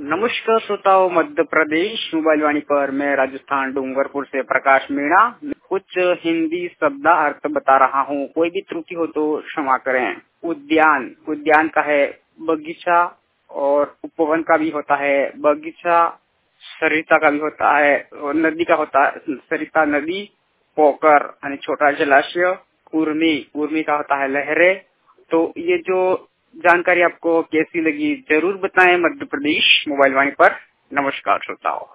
नमस्कार श्रोताओं, मध्य प्रदेश मोबाइल वाणी पर मैं राजस्थान डूंगरपुर से प्रकाश मीणा कुछ हिंदी शब्द अर्थ बता रहा हूँ। कोई भी त्रुटि हो तो क्षमा करें। उद्यान, उद्यान का है बगीचा, और उपवन का भी होता है बगीचा, सरिता का भी होता है, और नदी का होता है सरिता नदी, पोकर यानी छोटा जलाशय, उर्मी, उर्मी का होता है लहरे। तो ये जो जानकारी आपको कैसी लगी जरूर बताएं मध्य प्रदेश मोबाइल वाणी पर। नमस्कार श्रोताओं।